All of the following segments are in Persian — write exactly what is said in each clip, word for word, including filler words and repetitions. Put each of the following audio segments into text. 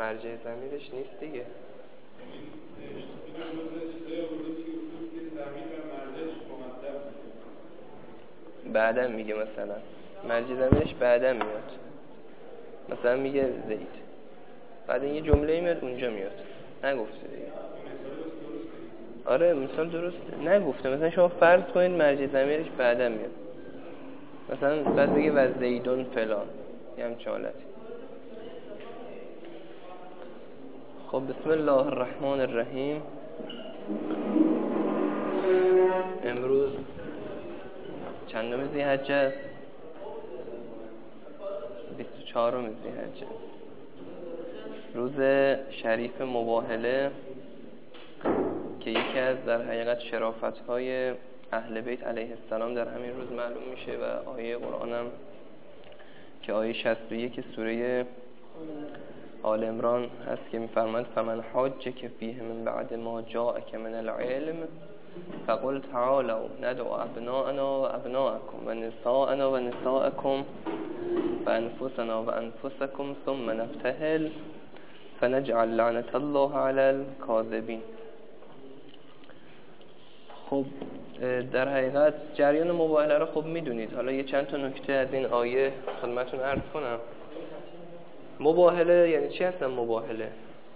مرجع ضمیرش نیست دیگه. بعدم میگه مثلا مرجع ضمیرش بعدم میاد، مثلا میگه زید، بعد این یه جمله میاد اونجا میاد، نگفته دیگه. آره مثال درسته، نگفته. مثلا شما فرض کنید مرجع ضمیرش بعدم میاد، مثلا بعد بگه و زیدون فلان، یه همچه حالتی. خب بسم الله الرحمن الرحیم. امروز چندم ذی‌حجه است؟ بیست و چهارم ذی‌حجه، روز شریف مباهله که یکی از در حقیقت شرافت‌های اهل بیت علیه السلام در همین روز معلوم میشه و آیه قرآن هم که آیه شصت و یک سوره آل عمران هست که میفرماید فمن حاجک فیه من بعد ما جاءک من العلم فقل تعالوا ندعو ابناءنا و ابناءکم و نساءنا و نساءکم و انفسنا و انفسکم ثم نبتهل فنجعل لعنت الله علی الکاذبین. خب در حقیقت جریان مباهله رو خب میدونید. حالا یه چند تا نکته از این آیه خدمتتون عرض کنم. مباهله یعنی چی هستن؟ مباهله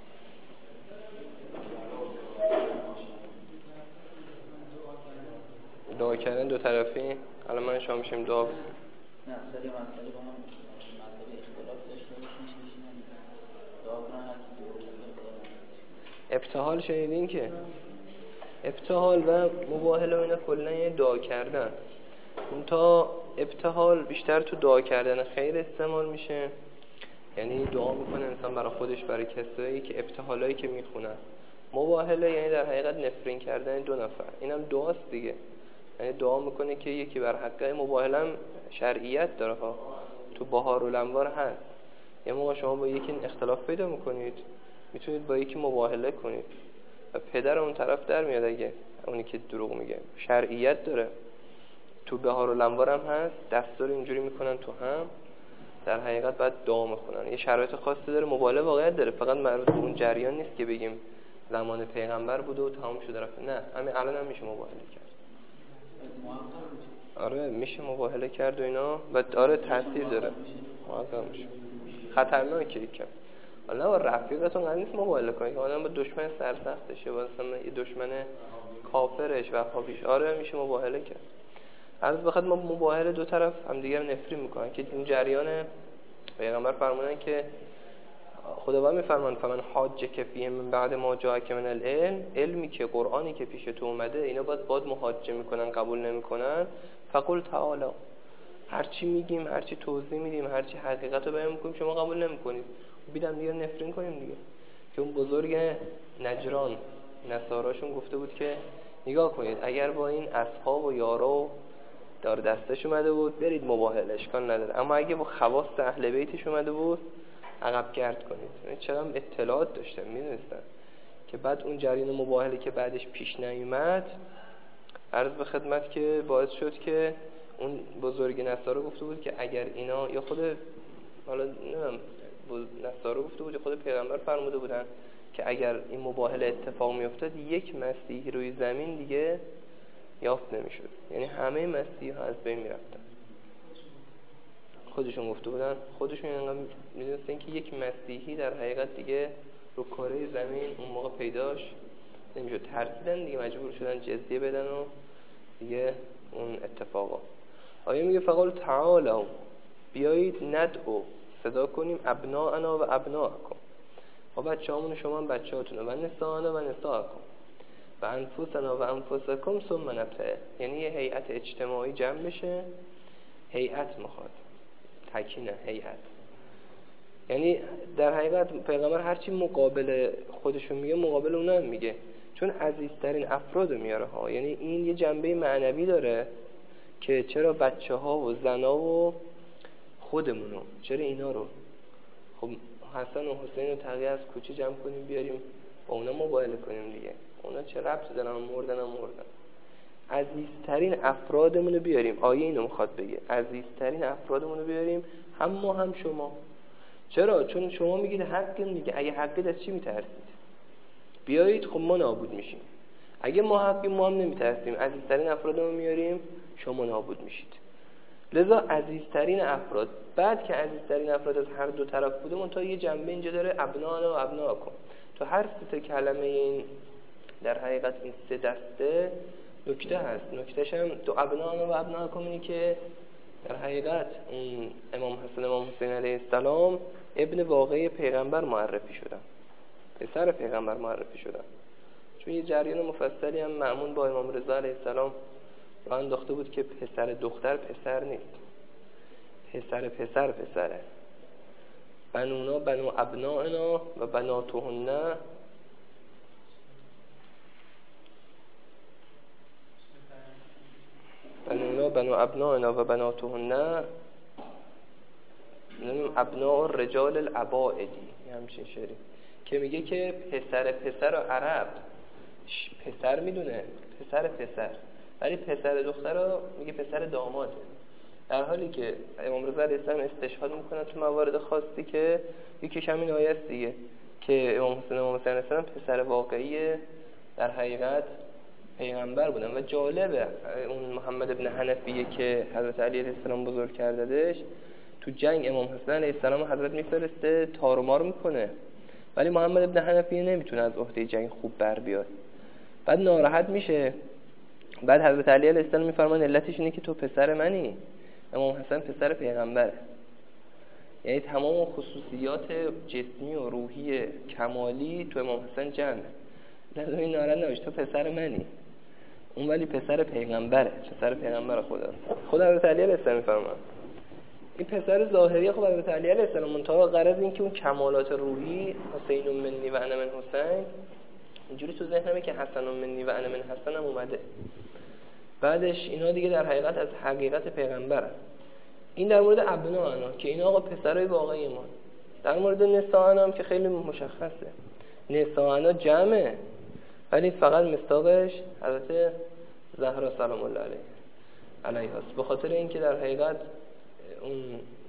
دعا کردن دو طرفی. الان من شما میشیم دعا نه سری مسئله با هم مسئله اختلاف داشته باشیم دعا کنن. ابتهال شنیدین که ابتهال و مباهله و اینا کلا یه دعا کردن. اون تا ابتهال بیشتر تو دعا کردن خیر استعمال میشه، یعنی دعا میکنه انسان برای خودش، برای کسایی که ابتهالایی که میخونن. مباهله یعنی در حقیقت نفرین کردن دو نفر، اینم دعاست دیگه. یعنی دعا میکنه که یکی بر حقه. مباهله هم شرعیت داره ها، تو بهار الانوار هست. یه موقع شما با یکی اختلاف پیدا میکنید، میتونید با یکی مباهله کنید و پدر اون طرف در میاد اگه اونی که دروغ میگه. شرعیت داره. تو بهار الانوار هم هست، دستور اینجوری میکنن تو هم در حقیقت بعد دعا میخونن. یه شرایط خاصی داره. مباهله واقعیت داره، فقط مربوط به اون جریان نیست که بگیم زمان پیغمبر بوده و تمام شده رفت. نه، همین الان هم میشه مباهله کرد. آره میشه مباهله کرد و اینا و آره تاثیر داره. موثر میشه. خطرناکه یکم. حالا با رفیقتون قرار نیست مباهله کنید. آدم با دشمن سرسختشه، مثلا یه دشمن کافرش و خابیش. آره میشه مباهله کرد. عرض بخاطر ما مباهله دو طرف هم دیگه نفرین میکنن که این جریان پیغمبر فرمودن که خداوند میفرمان فمن حاجک فیه من بعد ما جاءک من العلم، علمی که قرآنی که پیش تو اومده اینا باید باید محاجه میکنن، قبول نمیکنن. فقل تعالی، هرچی میگیم، هرچی توضیح میدیم، هرچی حقیقت رو بیان میکنیم شما قبول نمیکنید، بیدم دیگه نفرین کنیم دیگه. که اون بزرگ نجران نصاراشون گفته بود که نگاه کنید اگر با این اصحاب و یارا و دار دستش اومده بود برید مباهله، اشکال نداره، اما اگه با خواص اهل بیتش اومده بود عقب گرد کنید. یعنی چقدر اطلاعات داشتن، میدونستن که بعد اون جریان مباهله که بعدش پیش نیومد، عرض به خدمت که باعث شد که اون بزرگ نصارا گفته بود که اگر اینا یا خود حالا نمیدونم نصارا گفته بود یا خود پیغمبر فرموده بودن که اگر این مباهله اتفاق میافتاد یک مسیحی روی زمین دیگه یافت نمیشد، یعنی همه مسیحی ها از بین میرفتن. خودشون گفته بودن، خودشون اینقدر میدونستن که یک مسیحی در حقیقت دیگه رو کره زمین اون موقع پیداش نمیشد. ترسیدن دیگه، مجبور شدن جزیه بدن و دیگه اون اتفاقا. آیه میگه فقال تعالوا، بیایید ندعو، صدا کنیم ابناءنا و ابناءکم، و بچه‌هامون شما هم بچه‌هاتون، و نساءنا و نساءکم و انفسنا و انفسکم ثم نبتهل. یعنی یه هیئت اجتماعی جمع بشه. هیئت میخواد، تکینه هیئت. یعنی در حقیقت پیغمبر هرچی مقابل خودشون میگه مقابل اونم هم میگه، چون عزیزترین افراد میاره ها. یعنی این یه جنبه معنوی داره که چرا بچه ها و زنا و خودمونو، چرا اینا رو خب حسن و حسین و تقیه از کوچه جمع کنیم بیاریم با اونا مباهله کنیم دیگه. اونا چه ربط دارن؟ مردن هم مردن. عزیزترین افرادمون رو بیاریم. آیه اینو میخواد بگه، عزیزترین افرادمون رو بیاریم، هم ما هم شما. چرا؟ چون شما میگید حق میگه، اگه حقید از چی میترسید؟ بیایید خب ما نابود میشیم. اگه ما حقیم ما هم نمیترسیم، عزیزترین افرادمون میاریم شما نابود میشید. لذا عزیزترین افراد، بعد که عزیزترین افراد از هر دو طرف بوده، اون تا یه جنبه اینجا داره ابنانا و ابناکم. تو هر سه کلمه این در حقیقت این سه دسته نکته هست. نکتهش هم تو ابنانا و ابناکم اینی که در حقیقت اون امام حسن امام حسین علیه السلام ابن واقعی پیغمبر معرفی شدن، پسر پیغمبر معرفی شدن. چون یه جریان مفصلی هم مأمون با امام رضا علیه السلام راه انداخته بود که پسر دختر پسر نیست، پسر پسر پسره. بنونا بنو ابنائنا و بناتهن، بنونا بنو ابنائنا و بناتهن ابناء الرجال الابائدی، همچین شعری که میگه که پسر پسر و عرب پسر میدونه، پسر پسر، ولی پسر دختر رو میگه پسر داماده. در حالی که امام رضا علیه السلام استشهاد میکنه تو موارد خاصی که یکیش همین آیه است دیگه، که امام حسین امام حسین علیه السلام پسر واقعی در حقیقت پیغمبر بودن. و جالبه اون محمد ابن حنفیه که حضرت علی علیه السلام بزرگ کردهش، تو جنگ امام حسین علیه السلام حضرت میفرسته تار و مار میکنه، ولی محمد ابن حنفیه نمیتونه از عهده جنگ خوب بر بیاد. بعد ناراحت میشه. بعد حضرت علی علیه السلام میفرمان علتش اینه که تو پسر منی، امام حسن پسر پیغمبره. یعنی تمام خصوصیات جسمی و روحی کمالی تو امام حسن جمعه. لازم این ناراحت نباش، تو پسر منی، اون ولی پسر پیغمبره، پسر پیغمبر خدا. خدا حضرت علی علیه السلام میفرمان این پسر ظاهری خب حضرت علی علیه السلام، منتها غرض این که اون کمالات روحی حسین منی و انا من حسین اینجوری تو ذهنمه که حسن منی و انا من حسن هم اومده. بعدش اینا دیگه در حقیقت از حقیقت پیغمبر هست. این در مورد ابنا انا که اینا آقا پسرای واقعی ما. در مورد نساء انا هم که خیلی مشخصه، نساء انا جمعه ولی فقط مصداقش حضرت زهرا سلام الله علیه علیها است، به خاطر اینکه در حقیقت اون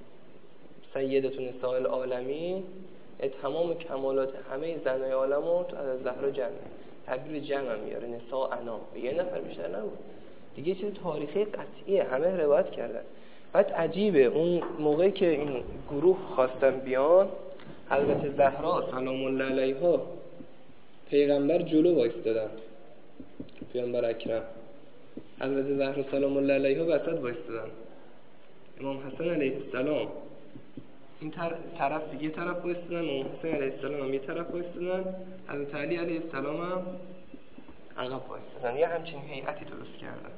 سیدتون نساء العالمین تمام کمالات همه زنای عالمو تو از زهرا جمعه، تعبیر جمع هم میاره نساء انا، به یه نفر بیشتر نبود دیگه، چیز تاریخی قطعیه، همه روایت کردن. بعد عجیبه اون موقعی که این گروه خواستن بیان، حضرت زهرا سلام الله علیها پیغمبر جلو وایستادن، پیغمبر اکرم حضرت زهرا سلام الله علیها وسط وایستادن، امام حسن علیه السلام این طرف دیگه طرف وایستادن، امام حسین علیه السلام هم یه طرف وایستادن، حضرت علی علیه السلام هم عقب وایستادن. یه همچین هیئتی درست کردن.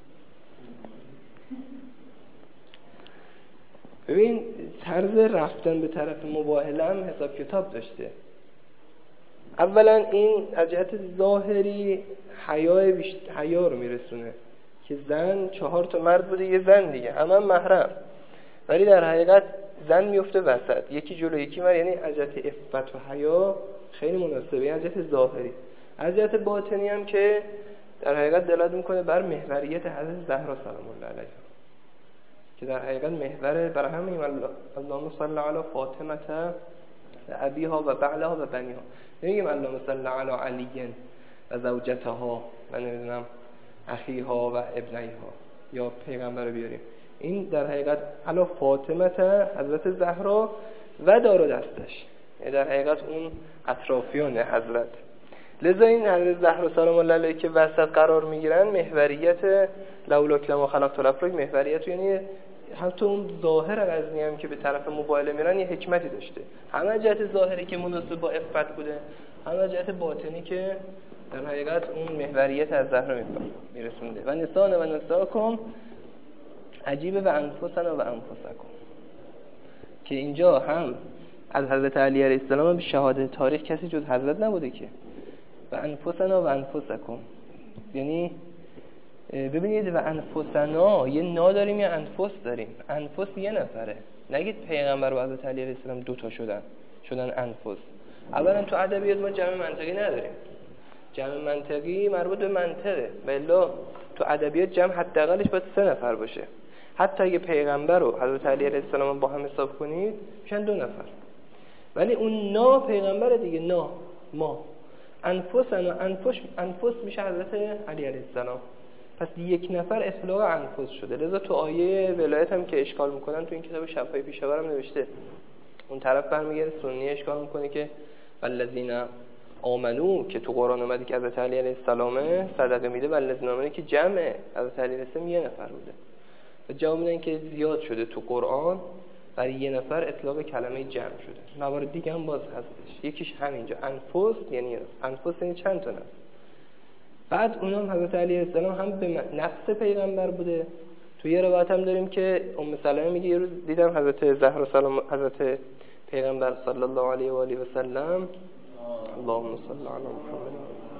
ببین طرز رفتن به طرف مباهله هم حساب کتاب داشته. اولا این از جهت ظاهری حیا بیشتر حیا رو میرسونه که زن چهار تا مرد بوده، یه زن دیگه همه هم محرم، ولی در حقیقت زن میفته وسط، یکی جلو یکی ور، یعنی از جهت عفت و حیا خیلی مناسبه از جهت ظاهری. از جهت باطنی هم که در حقیقت دلالت میکنه بر محوریت حضرت زهرا سلام الله علیها که در حقیقت محور برای همین اللهم صل علی فاطمه ابیها و بعلها و بنیها، نمیگیم اللهم صل علی علی و زوجتها و نمیدونم اخیها و ابنیها یا پیغمبر رو بیاریم. این در حقیقت علی فاطمه حضرت زهرا و دار و دستش، در حقیقت اون اطرافیان حضرت. لذا این حضرت زهرا سلام الله علیها که وسط قرار میگیرن محوریت لولا ما خلقت الافلاک، محوریت یعنی حتی اون ظاهر قضیه هم که به طرف مباهله میرن یه حکمتی داشته، همه جهت ظاهری که مناسب با عفت بوده، همه جهت باطنی که در حقیقت اون محوریت از زهرا میرسونده. و نسان و نساکم عجیبه و انفسنا و انفسکم که اینجا هم از حضرت علی علیه السلام به شهادت تاریخ کسی جز حضرت نبوده که و انفسنا و انفسکم، یعنی ببینید و انفسنا یه نا داریم یا انفس داریم، انفس یه نفره، نگید پیغمبر و حضرت علی علیه السلام دو تا شدن شدن انفس. اولا تو ادبیات ما جمع منطقی نداریم، جمع منطقی مربوط به منطقه، بلا تو ادبیات جمع حداقلش باید سه نفر باشه. حتی اگه پیغمبر و حضرت علی علیه السلام با هم حساب کنید میشن دو نفر، ولی اون نا پیغمبر دیگه، نا ما انفسنا، انفس انفس میشه حضرت علی علیه السلام. پس یک نفر اطلاق انفس شده. لذا تو آیه ولایت هم که اشکال میکنن تو این کتاب شفای پیشاورم نوشته، اون طرف برمیگره سنی اشکال میکنه که والذین آمنو که تو قرآن اومده که حضرت علی علیه السلام صدقه میده، والذین آمنو که جمع حضرت علی علیه السلام یه نفر بوده و جواب میدن که زیاد شده تو قرآن برای یه نفر اطلاق کلمه جمع شده. موارد دیگه هم باز هستش، یکیش همینجا انفس، یعنی انفس یعنی چند تا نفس. بعد اونم حضرت علی علیه السلام هم به نفس پیغمبر بوده. تو یه روایت هم داریم که ام سلمه میگه یه روز دیدم حضرت زهرا سلام حضرت پیغمبر صلی الله علیه و آله و سلم اللهم صل علی محمد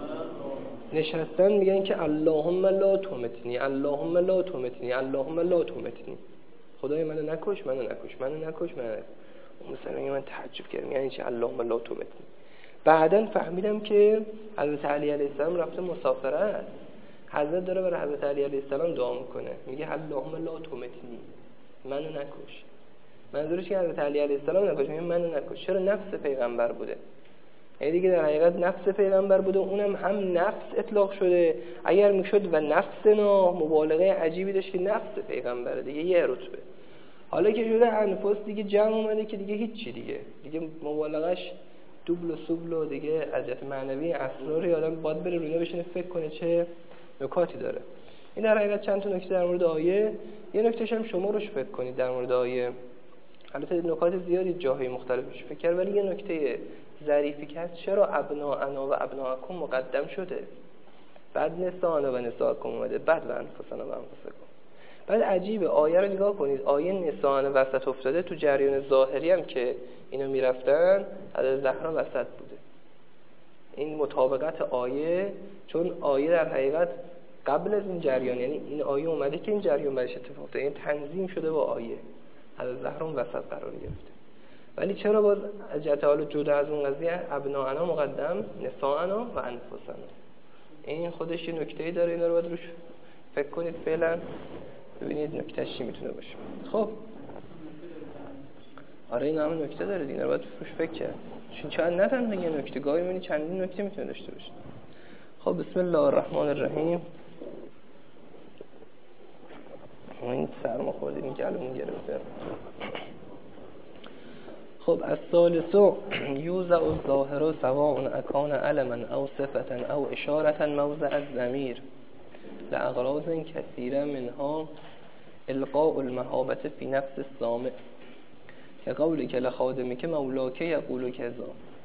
نشستن میگن که اللهم لا تمتنی، اللهم لا تمتنی، اللهم لا تمتنی، خدای منو نکش، منو نکش، منو نکش، منو نکش. ام سلمه من تعجب کردم یعنی چه اللهم لا تمتنی. بعدن فهمیدم که حضرت علی علیه السلام رفته مسافرت، حضرت داره برای حضرت علی علیه السلام دعا میکنه، میگه اللهم لا تمتنی، منو نکش. منظورش که حضرت علی علیه السلام نکش، میگه منو نکش. چرا؟ نفس پیغمبر بوده. یعنی دیگه در حقیقت نفس پیغمبر بوده، اونم هم نفس اطلاق شده. اگر میشد و نفسنا مبالغه عجیبی داشت که نفس پیغمبره دیگه یه رتبه. حالا که شده انفس دیگه جمع اومده که دیگه هیچی دیگه دیگه مبالغش دوبل و سوبل و دیگه عجت معنوی اسراری آدم باید بره روی بشینه فکر کنه چه نکاتی داره. این در حقیقت چند تا نکته در مورد آیه. یه نکتهش هم شما روش فکر کنید در مورد آیه. البته نکات زیادی جاهای مختلفش فکر کرد، ولی یه نکته ظریفی کرد چرا ابناءنا و ابناءکم مقدم شده، بعد نساءنا و نساءکم اومده، بعد و انفسنا و انفسکم. بعد عجیبه آیه رو نگاه کنید، آیه نساءنا وسط افتاده، تو جریان ظاهری هم که اینا میرفتن حضرت زهرا وسط بوده. این مطابقت آیه، چون آیه در حقیقت قبل از این جریان، یعنی این آیه اومده که این جریان برش اتفاق افتاده، این تنظیم شده با آیه، حضرت زهرا وسط قرار گرفته. ولی چرا باز جهت حالا جدا از اون قضیه ابناءنا مقدم، نساءنا و انفسنا؟ این خودش یه نکته‌ای داره، اینا رو باید روش فکر کنید فعلا ببینید نکتهش چی میتونه باشه. خب آره این هم نکته داره دیگه، باید روش فکر کرد. چون چند نه تنها یه نکته، گاهی می‌بینی چندین نکته میتونه داشته باشه. خب بسم الله الرحمن الرحیم. این سرما خوردیم این گلومون گرفته. خب الثالث یوزع الظاهر سواء اکان علما او صفتا او اشارتا موضع الضمیر لاغراض کثیره منها القاء المهابة فی نفس السامع که قولی که لخادمی که مولاکه یقولو کذا.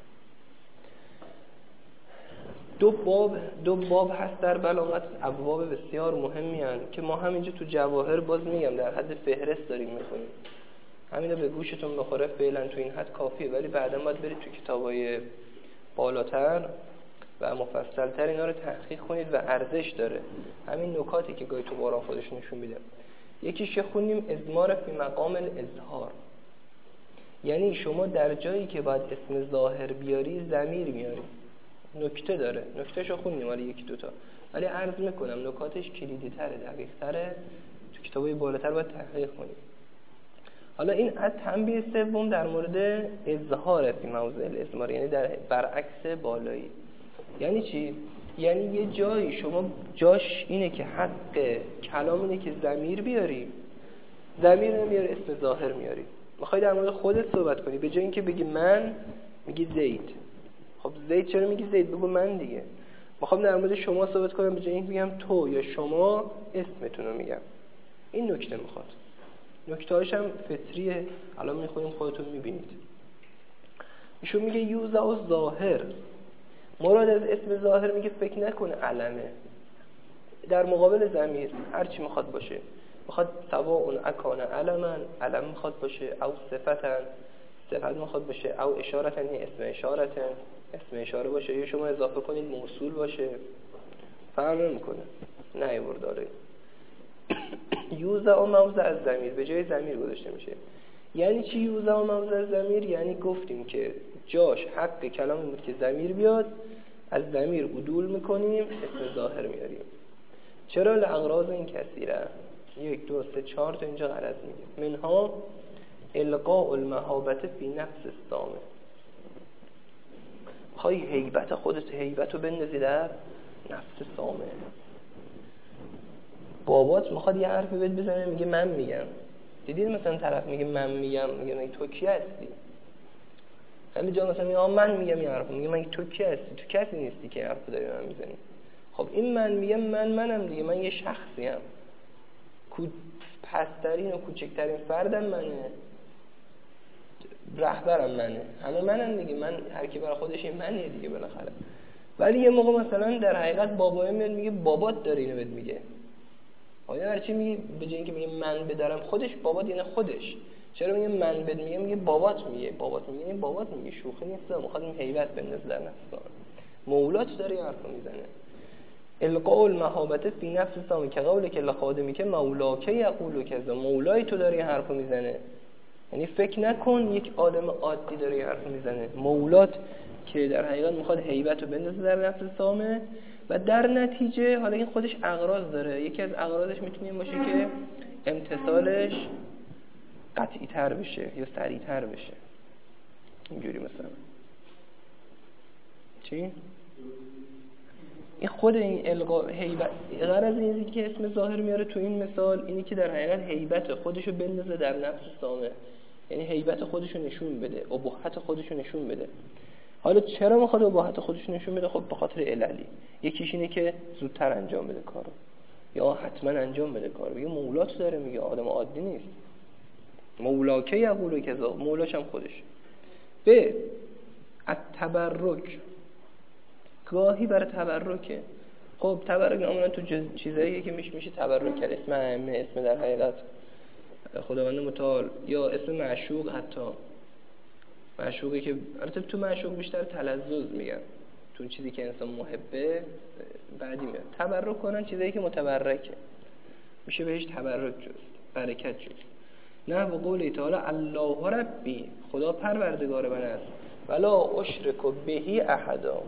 دو باب دو باب هست در بلاغت، ابواب بسیار مهمی هستند که ما همینجا تو جواهر باز میگم در حد فهرست داریم میخونیم، همین رو به گوشتون بخوره فعلا تو این حد کافیه، ولی بعدا باید برید تو کتابای بالاتر و مفصلتر اینا رو تحقیق کنید و ارزش داره. همین نکاتی که گاهی تو قرآن خودش نشون میده. یکیش خوندیم ازمار فی مقام الاظهار، یعنی شما در جایی که باید اسم ظاهر بیاری ضمیر میاری. نکته داره، نکتهشو خوندیم ولی یکی دوتا، ولی عرض میکنم نکاتش کلیدی تره، دقیق تره، تو کتابای بالاتر باید تحقیق کنیم. حالا این تنبیه سوم در مورد اظهار فی موضع الازمار، یعنی در برعکس بالایی. یعنی چی؟ یعنی یه جایی شما جاش اینه که حق کلام اینه که ضمیر بیاری، ضمیر نمیاری اسم ظاهر میاری. میخوای در مورد خودت صحبت کنی، به جای اینکه بگی من میگی زید. خب زید چرا میگی زید؟ بگو من دیگه. میخوام در مورد شما صحبت کنم، به جای اینکه بگم تو یا شما اسمتون رو میگم. این نکته میخواد. نکته‌هاش هم فطریه، الان میخونیم خودتون میبینید. ایشون میگه یوزع الظاهر، مراد از اسم ظاهر میگه فکر نکنه علمه، در مقابل ضمیر هر چی میخواد باشه. میخواد سواء اکان علما، علم میخواد باشه، او صفتا، صفت میخواد باشه، او اشارتا، یعنی اسم اشارتا، اسم اشاره باشه، یا شما اضافه کنید موصول باشه، فرق نمیکنه. نه برداره یوزع و موضع از ضمیر به جای ضمیر گذاشته میشه. یعنی چی یوزع و موضع از ضمیر؟ یعنی گفتیم که جاش حق کلام بود که ضمیر بیاد، از ضمیر عدول میکنیم، اسم ظاهر میاریم. چرا؟ لاغراض این کثیره، یک دو سه چهار تا اینجا غرض میگه. منها القاء المهابة فی نفس السامع، خواهی هیبت خودت هیبت رو بندازی در نفس سامه. بابات میخواد یه حرفی بهت بزنه میگه من میگم. دیدید مثلا طرف میگه من میگم، میگه تو کی هستی؟ خیلی جا مثلا میگه من میگم یه حرف، میگه من تو کی هستی؟ تو کسی نیستی که حرف داری من میزنی. خب این من میگم من منم دیگه، من یه شخصی ام، کو پسترین و کوچکترین فردم منه، رهبرم منه، همه منم دیگه، من هر کی برای خودش این منیه دیگه بالاخره. ولی یه موقع مثلا در حقیقت بابا میاد میگه بابات داره اینو بهت میگه. آیا هرچی میگه به جای اینکه میگه من بدارم خودش بابات یعنی خودش. چرا میگه من بد میگه میگه بابات میگه، بابات میگه این بابات میگه، شوخی نیست، میخواد این هیبت بندازه در نفس. مولات داره حرفو میزنه. القاء المحابه فی نفس سامی که قوله که لخادمی که مولاک یقول کذا، مولای تو داره حرفو میزنه. یعنی فکر نکن یک آدم عادی داره حرفو میزنه، مولات که در حقیقت میخواد هیبت رو بندازه در نفس سامه و در نتیجه حالا این خودش اغراض داره. یکی از اغراضش میتونه این باشه که امتثالش قطعی تر بشه یا سریع تر بشه. اینجوری مثلا چی؟ این خود این القا هیبت، غرض اینه که اسم ظاهر میاره تو این مثال اینی که در حقیقت هیبت خودشو بندازه در نفس سامه، یعنی هیبت خودشو نشون بده، ابهت خودشو نشون بده. حالا چرا میخواد ابهت خودشو نشون بده؟ خب به خاطر عللی. یکیش اینه که زودتر انجام بده کارو یا حتما انجام بده کارو. یه مولات داره میگه، آدم عادی نیست. مولاکه یقولو کذا، مولاش هم خودش. به التبرک، گاهی برای تبرکه. خب تبرک عموما تو چیزاییه که میشه میشه تبرک کرد، اسم ائمه، اسم در حقیقت خداوند متعال یا اسم معشوق. حتی معشوقی که البته تو معشوق بیشتر تلذذ میگن، تو چیزی که انسان محبه بعدی میاد تبرک کنن، چیزایی که متبرکه میشه بهش تبرک جست، برکت جست. نه به قول تعالی الله ربی، خدا پروردگار من است، ولا اشرک بهی احدا،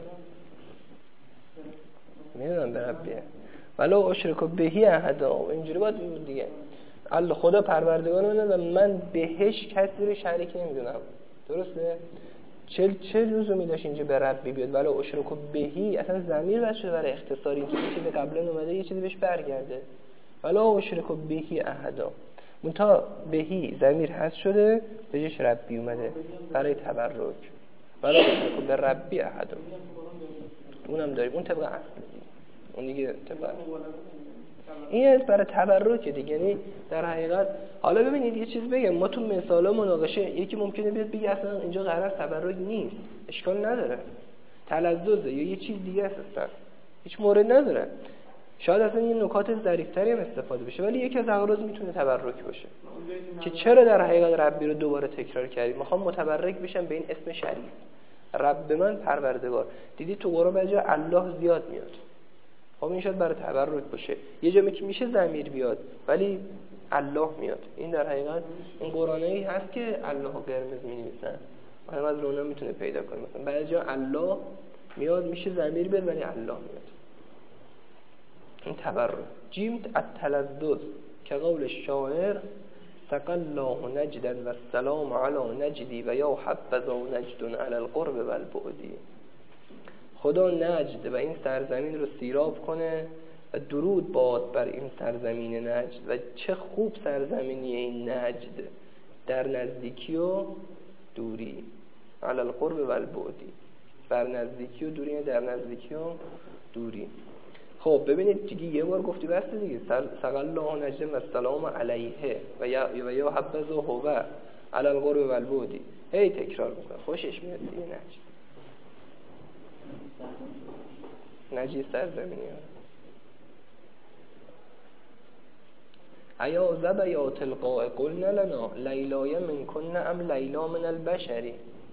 میدونم به ربیه، ولا اشرک بهی احدا، اینجوری باید بود دیگه. الله خدا پروردگار منه و من بهش کسی رو شریک نمیدونم. درسته؟ چل چل لزومی داشت اینجا به ربی بیاد ولا اشرک بهی، اصلا ضمیر بس شده برای اختصاری که یه چیزی قبلا اومده یه چیزی بهش برگرده. ولا اشرک بهی احدا، منتها بهی ضمیر هست شده بهش ربی اومده برای تبرک. ولا اشرک به ربی احدا، اونم داریم، اون طبق اصل دیگه، اون دیگه طبق این برای تبرک دیگه. یعنی در حقیقت حالا ببینید یه چیز بگم، ما تو مثالا مناقشه یکی ممکنه بیاد بگه اصلا اینجا قرار تبرک نیست، اشکال نداره، تلذذه یا یه چیز دیگه است، اصلا هیچ مورد نداره، شاید اصلا یه نکات ظریف‌تری هم استفاده بشه، ولی یکی از اغراض میتونه تبرک باشه که چرا در حقیقت ربی رو دوباره تکرار کردیم. میخوام متبرک بشم به این اسم شریف، رب من پروردگار. دیدی تو قرآن بعضی جا الله زیاد میاد، خب این شاید برای تبرک باشه. یه جا میشه ضمیر بیاد ولی الله میاد. این در حقیقت این قرآنی هست که الله قرمز می‌نویسن، آدم از اونها میتونه پیدا کنه. مثلا بعضی جا الله میاد میشه ضمیر بیاد ولی الله میاد. این تبرک. جیم التلذذ که قول الشاعر سقى الله نجدا و السلام علی نجدی و یا حبذا نجد علی القرب و البعد. خدا نجد و این سرزمین رو سیراب کنه و درود باد بر این سرزمین نجد. و چه خوب سرزمینی این نجد، در نزدیکی و دوری، علی القرب و البعد، بر نزدیکی و دوری، در نزدیکی و دوری. خب ببینید دیگه یه بار گفتی بسته دیگه، سقى الله نجدا و السلام علیه و یا و یا حبذا هو علی القرب و البعد، هی تکرار میکنه، خوشش میاد دیگه. نجد نجی سرزمینی ها. ایا زبیا تلقاء قلنا لنا لیلای من کن ام لیلا من البشری.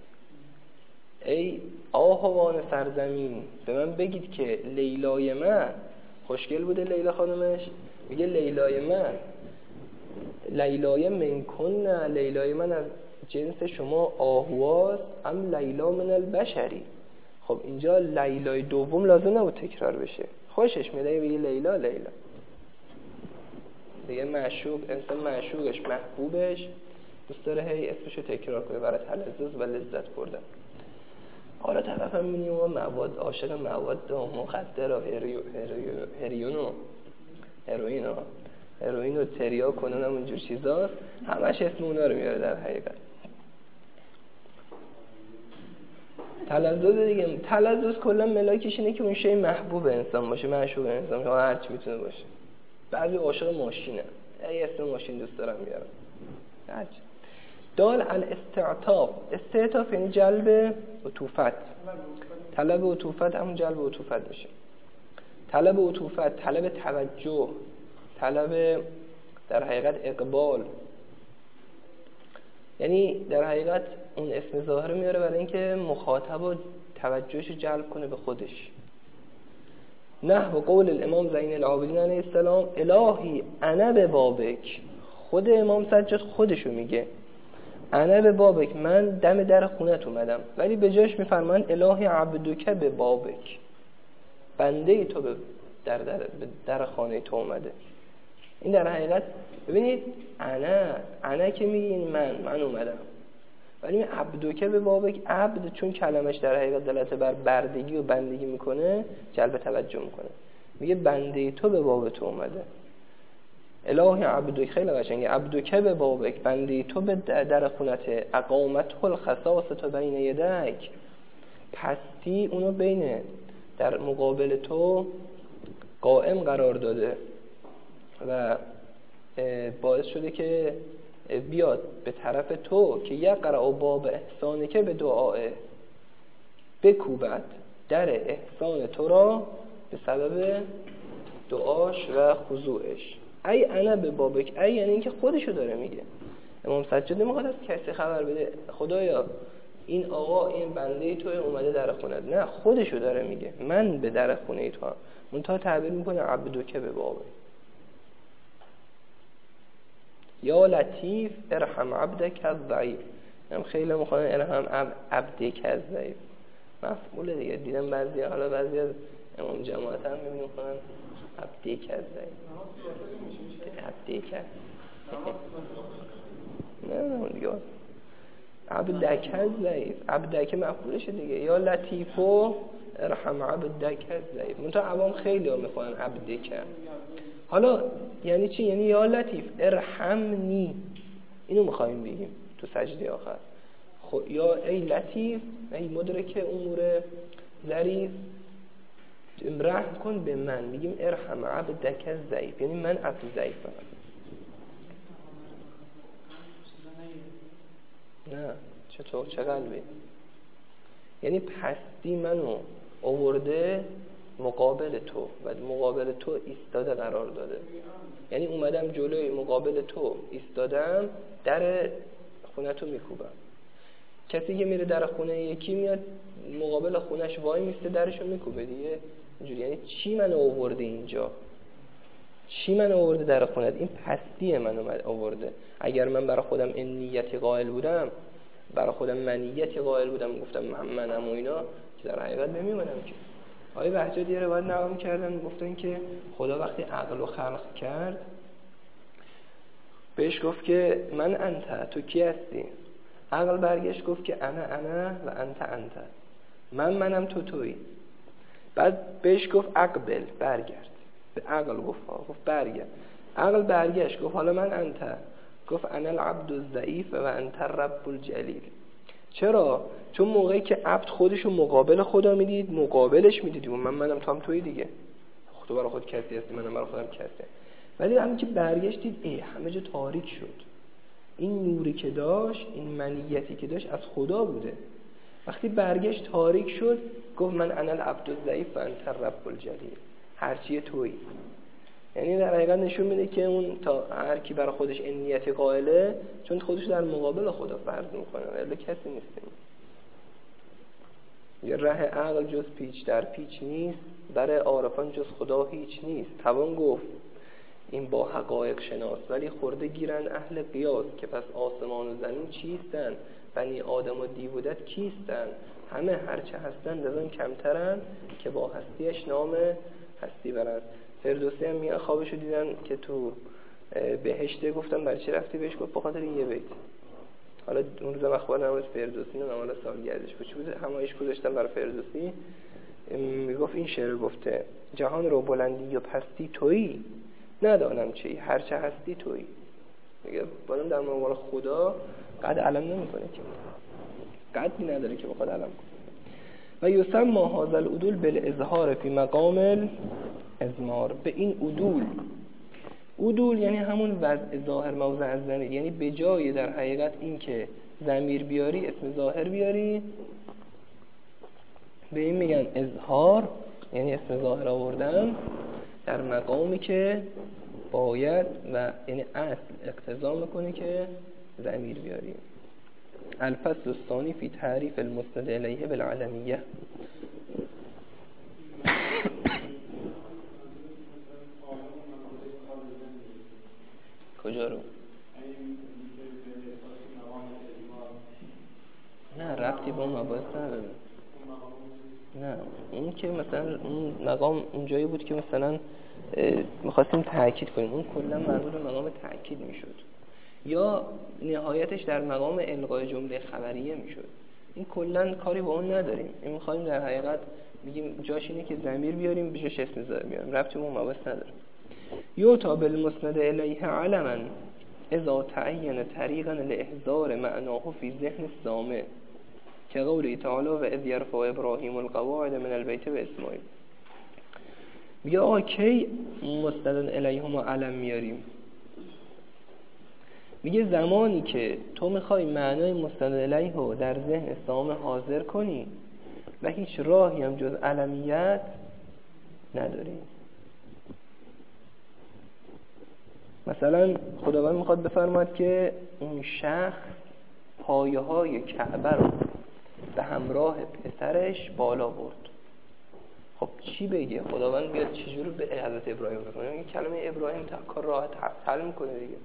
ای آهوان سرزمین به من بگید که لیلای من، خوشگل بوده لیلا خانمش، میگه لیلای من، لیلای من کن، لیلای من از جنس شما آهواست، ام لیلا من البشری. خب اینجا لیلای دوم لازم نبود تکرار بشه، خوشش میاد بگه لیلا لیلا دیگه. معشوق انسان معشوقش محبوبش دوست داره هی اسمشو تکرار کنه برای تلذذ و لذت بردن. حالا طرف هم می‌بینیم ما مواد عاشق مواد مخدر و هریون و هروئین و هروئین و تریاک و اون جور چیزاست، همش اسم اونا رو میاره در حقیقت. تلذذ دیگه، تلذذ کلا ملاکش اینه که اون شی محبوب انسان باشه، معشوق انسان باشه، هر چی میتونه باشه. بعضی عاشق ماشینه، ای اسم ماشین دوست دارم میارم. هرچی. دال الاستعطاف، استعطاف یعنی جلب عطوفت. طلب عطوفت همون جلب عطوفت میشه. طلب عطوفت، طلب توجه، طلب در حقیقت اقبال. یعنی در حقیقت اون اسم ظاهر میاره برای اینکه مخاطب و توجهش جلب کنه به خودش. نحو قول الامام زین العابدین علیه السلام الهی انا به بابک. خود امام سجاد خودشو میگه انا به بابک، من دم در خونت اومدم، ولی به جاش میفرمان الهی عبدک به بابک، بنده تو به در, در, در خانه تو اومده. این در حقیقت ببینید انا انا که میگین من من اومدم، ولی عبدک به بابک، عبد چون کلمش در حقیقت دلالت بر بردگی و بندگی میکنه جلب توجه میکنه، میگه بنده تو به باب تو اومده. الهی عبدک خیلی قشنگه، عبدک به بابک، بنده تو به در خونت، اقامت الخصاصه بین یدک، پستی اونو بین در مقابل تو قائم قرار داده و باعث شده که بیاد به طرف تو که یقرأ باب احسانه که به دعاه، بکوبد در احسان تو را به سبب دعاش و خضوعش. ای انا به بابک، ای یعنی اینکه خودشو داره میگه. امام سجاد نمیخواد از کسی خبر بده خدایا این آقا این بنده تو اومده در خونت، نه خودشو داره میگه من به در خونه تو هم. منتها تعبیر میکنه عبدک به بابک. یا لطیف ارحم عبدک الضعیف، هم خیلی میخوان ارحم عبدک الضعیف مفعول دیگه. دیدم بعضی حالا بعضی از امام جماعت هم میبینیم خواهن عبدک الضعیف عبدک نه نه دیگه عبدک الضعیف، عبدک مفعولشه دیگه. یا لطیفو ارحم عبدک الضعیف، منتها عوام خیلی هم میخوان عبدک. حالا یعنی چی؟ یعنی یا لطیف ارحمنی، اینو میخوایم بگیم تو سجده آخر. خب یا ای لطیف ای مدرک امور ظریف رحم کن به من، میگیم ارحم عبدک الضعیف، یعنی من عبد ضعیفم. نه چطور چه قلبی؟ یعنی پستی منو آورده مقابل تو و مقابل تو ایستاده قرار داده. یعنی اومدم جلوی مقابل تو ایستادم، در خونه تو میکوبم. کسی که میره در خونه یکی میاد مقابل خونش وای میسته درشو میکوبه دیگه اینجوری. یعنی چی منو آورده اینجا؟ چی منو آورده در خونت؟ این پستی منو آورده. اگر من برای خودم این نیتی قائل بودم، برای خودم منیتی قائل بودم، گفتم من منم و اینا، که در حقیقت نمیمونم که. آقای بهجت یه روایت نقل کردن، گفتن که خدا وقتی عقل رو خلق کرد بهش گفت که من انت، تو کی هستی؟ عقل برگشت گفت که انا انا و انت انت، من منم تو تویی. بعد بهش گفت عقبل، برگرد. به عقل گفت گفت برگرد. عقل برگشت گفت حالا من انت، گفت انا العبد الضعیف و انت الرب الجلیل. چرا؟ چون موقعی که عبد خودشو مقابل خدا میدید، مقابلش میدید من منم تو هم تویی دیگه، خدا برای خود کسی هستی منم برای خودم کسی. ولی همین که برگشتید ای همه جا تاریک شد، این نوری که داشت، این منیتی که داشت از خدا بوده. وقتی برگشت تاریک شد گفت من انا العبد الضعیف و انت الرب الجلیل، هرچی تویی. یعنی در حقیقت نشون میده که اون تا هر کی برای خودش این نیتی قائله، چون خودش در مقابل خدا فرض میکنه ولی کسی نیست. یه ره عقل جز پیچ در پیچ نیست، در عارفان جز خدا هیچ نیست. توان گفت این با حقایق شناس، ولی خورده گیرن اهل قیاس، که پس آسمان و زمین چیستن، بنی آدم و دیودت کیستن، همه هرچه هستن از آن کمترن، که با هستیش نام هستی برند. فردوسی هم میان خوابشو دیدن که تو بهشته، گفتن برای چی رفتی؟ بهش گفت بخاطر این یه بیت. حالا اون روز اخبار نماز فردوسی نه حالا سالگردش بود، چی بود همایش گذاشتن برای فردوسی، میگفت این شعر گفته جهان رو بلندی و پستی تویی، ندانم چی هر چه هستی تویی. میگه بازم در مقابل خدا قد علم نمیکنه که، قدی نداره که بخواد علم کنه. و یسمى هذا العدول بالاظهار فی مقام الازمار. به این عدول، عدول یعنی همون وضع ظاهر موضع از ضمیر، یعنی به جای در حقیقت این که ضمیر بیاری اسم ظاهر بیاری، به این میگن اظهار، یعنی اسم ظاهر آوردن در مقامی که باید و یعنی اصل اقتضا میکنه که ضمیر بیاری. الفصل الثانی فی تعریف المسند الیه بالعلمیه. کجا رو؟ نه ربطی با اون مباحث نداره. نه اون که مثلا اون مقام اونجایی بود که مثلا میخواستیم تأکید کنیم، اون کلا مربوط به مقام تأکید میشد، یا نهایتش در مقام الغای جمله خبریه میشد. این کلا کاری با اون نداریم، این میخوایم در حقیقت بگیم جاش اینه که ضمیر بیاریم به جاش اسم ظاهر بیاریم، ربطی به اون مباحث نداره. یوتا بالمسند الیه علما اذا تعین طریقا لاحضار معناه فی ذهن السامع که قوله تعالی و اذ یرفع ابراهیم القواعد من البیت و اسماعیل. میگه آقا کی مستند الیه ما علم میاریم؟ میگه زمانی که تو میخوای معنای مستند الیه رو در ذهن سامع حاضر کنی و هیچ راهی هم جز علمیت نداری. مثلا خداوند میخواد بفرماید که اون شخص پایه های کعبه رو به همراه پسرش بالا برد. خب چی بگه؟ خداوند بیاد چجور به حضرت ابراهیم بکنه؟ میگه کلمه ابراهیم تا کار راحت حل میکنه دیگه.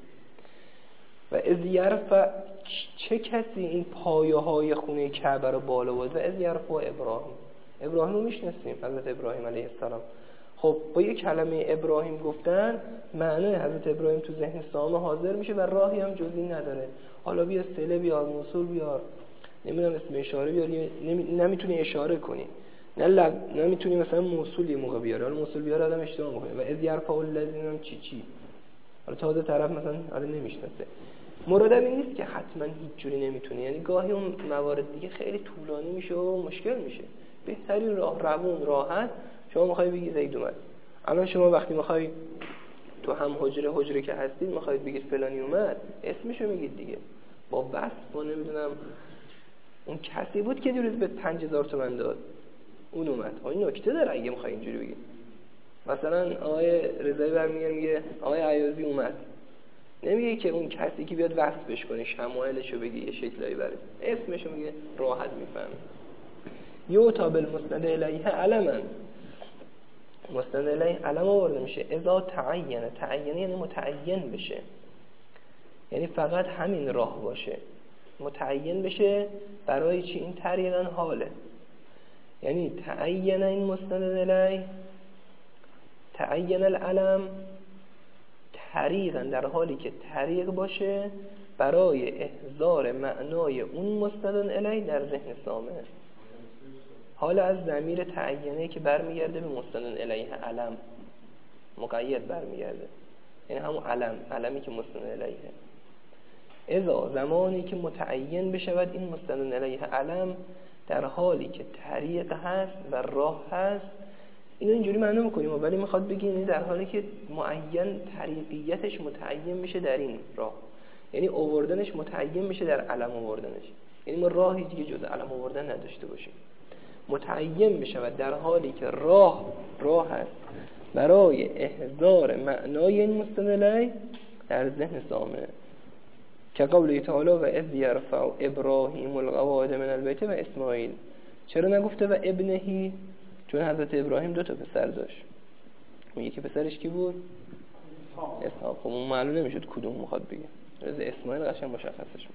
و از یرفع، چه کسی این پایه های خونه کعبه رو بالا برد؟ و از یرفع ابراهیم، ابراهیم رو میشناسیم، حضرت ابراهیم علیه السلام. خب با یه کلمه ابراهیم گفتن معنای حضرت ابراهیم تو ذهن سامع حاضر میشه و راهی هم جزئی نداره. حالا بیا صله بیار، موصول بیار، نمیدونم اسم اشاره بیار، نمی... نمیتونی اشاره کنی، نه لب... نمیتونی مثلا موصول یه موقع بیاری، حالا موصول بیار آدم اشتباه میکنه. و از یرفع الذین هم چی چی، حالا تازه طرف مثلا حالا نمیشناسه. مرادم این نیست که حتما هیچ جوری نمیتونه، یعنی گاهی اون موارد دیگه خیلی طولانی میشه و مشکل میشه. بهترین راه روون راحت، شما میخوای بگی زید اومد. الان شما وقتی میخوای تو هم حجره حجره که هستید میخواید بگید فلانی اومد، اسمشو میگید دیگه، با بس با نمیدونم اون کسی بود که دیروز به پنج هزار تومن داد اون اومد. این نکته داره اگه میخوای اینجوری بگید. مثلا آقای رضایی برمیگره میگه آقای عیاضی اومد، نمیگه که اون کسی که بیاد وصفش کنه شمایلشو بگی یه شکلایی بره، اسمشو میگه راحت میفهمه. یوتا بالمسند الیه علما، مستند الیه علم آورده میشه اذا تعین، تعین یعنی متعین بشه، یعنی فقط همین راه باشه، متعین بشه برای چی؟ این طریقا حاله، یعنی تعین این مستند الیه، تعین العلم طریقا در حالی که طریق باشه برای احضار معنای اون مستند الیه در ذهن سامع. حالا از ضمیر تعینه که برمیگرده به مستند الیه علم، مقید برمیگرده، یعنی همون علم، علمی که مستند الیه. اذا زمانی که متعین بشود این مستند الیه علم در حالی که طریق هست و راه هست. اینو اینجوری معنی میکنیم ولی میخواد بگیم در حالی که معین طریقیتش متعین بشه در این راه، یعنی آوردنش متعین بشه در علم آوردنش، یعنی ما راهی دیگه جز علم آوردن نداشته باشیم، متعین بشود در حالی که راه راه هست برای احضار معنای این مستند الیه در ذهن سامع. که قوله تعالی و اذ یرفع ابراهیم القواعد من البیت و اسماعیل. چرا نگفته و ابنهی؟ چون حضرت ابراهیم دو تا پسر داشت، اون یکی پسرش کی بود؟ اسحاق. خب اون معلوم نمیشد کدوم میخواد بگه، از اسماعیل قشنگ مشخصش بود.